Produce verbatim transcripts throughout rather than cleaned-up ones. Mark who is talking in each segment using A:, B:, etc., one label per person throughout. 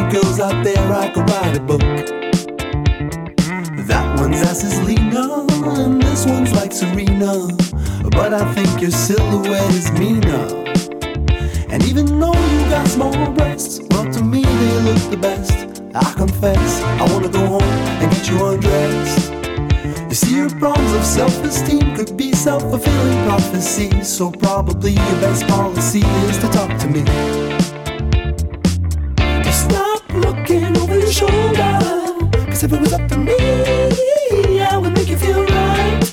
A: girls out there I could write a book. That one's ass is Lena, and this one's like Serena, but I think your silhouette is meaner. And even though you got small breasts, well, to me they look the best. I confess, I wanna go home and get you undressed. You see, your problems of self-esteem could be self-fulfilling prophecies, so probably your best policy is to talk to me. Stop looking over your shoulder, 'cause if it was up to me, I would make you feel right.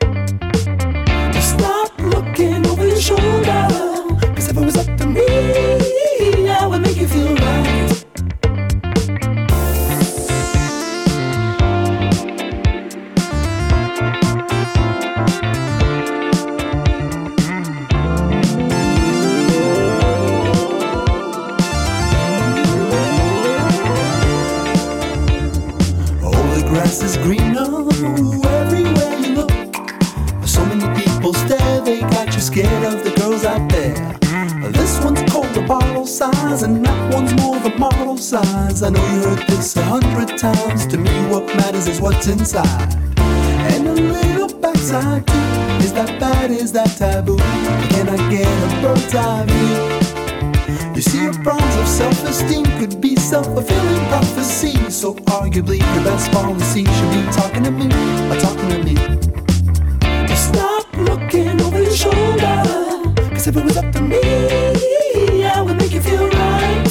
A: Stop looking over your shoulder, 'cause if it was up to me, I would make you feel right. Grass is greener everywhere you look. So many people stare, they got you scared of the girls out there. This one's called the bottle size, and that one's more the model size. I know you heard this a hundred times. To me what matters is what's inside. And a little backside too. Is that bad, is that taboo? Can I get a bird's eye view? You see, your problems of self-esteem could be self-fulfilling prophecy, so arguably your best policy should be talking to me, or talking to me. Stop looking over your shoulder, 'cause if it was up to me, I would make you feel right.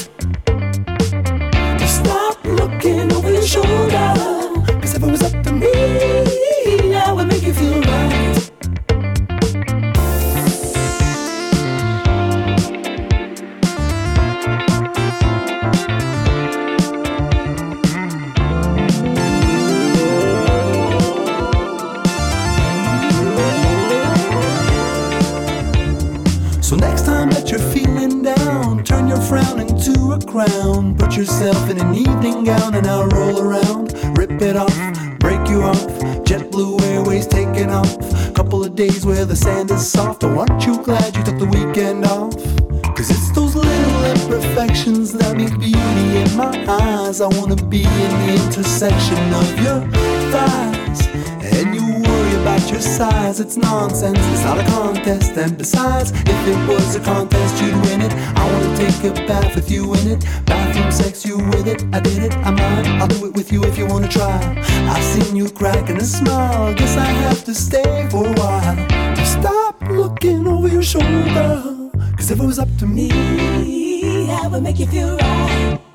A: Stop looking over your shoulder, 'cause if it was up to me, I would make you feel right. So next time that you're feeling down, turn your frown into a crown. Put yourself in an evening gown and I'll roll around. Rip it off, break you off. JetBlue Airways taking off. Couple of days where the sand is soft. Oh, aren't you glad you took the weekend off? 'Cause it's those little imperfections that make beauty in my eyes. I wanna be in the intersection of your thighs. And you worry about your size, it's nonsense, it's not a contest. And besides, if it was a contest, you'd win it. I wanna take a bath with you in it. Bathroom sex, you with it, I did it, I might. I'll do it with you if you wanna try. I've seen you cracking a smile, guess I have to stay for a while. Stop looking over your shoulder, 'cause if it was up to me, I would make you feel right.